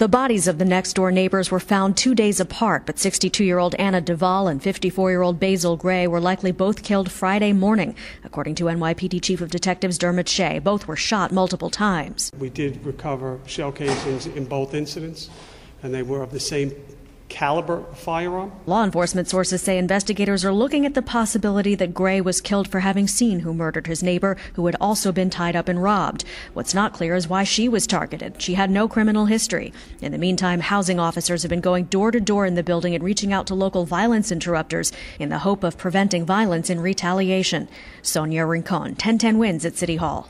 The bodies of the next-door neighbors were found 2 days apart, but 62-year-old Anna Duvall and 54-year-old Basil Gray were likely both killed Friday morning. According to NYPD Chief of Detectives Dermot Shea, both were shot multiple times. We did recover shell casings in both incidents, and they were of the same caliber firearm. Law enforcement sources say investigators are looking at the possibility that Gray was killed for having seen who murdered his neighbor, who had also been tied up and robbed. What's not clear is why she was targeted. She had no criminal history. In the meantime, housing officers have been going door to door in the building and reaching out to local violence interrupters in the hope of preventing violence in retaliation. Sonia Rincon, 1010 Wins at City Hall.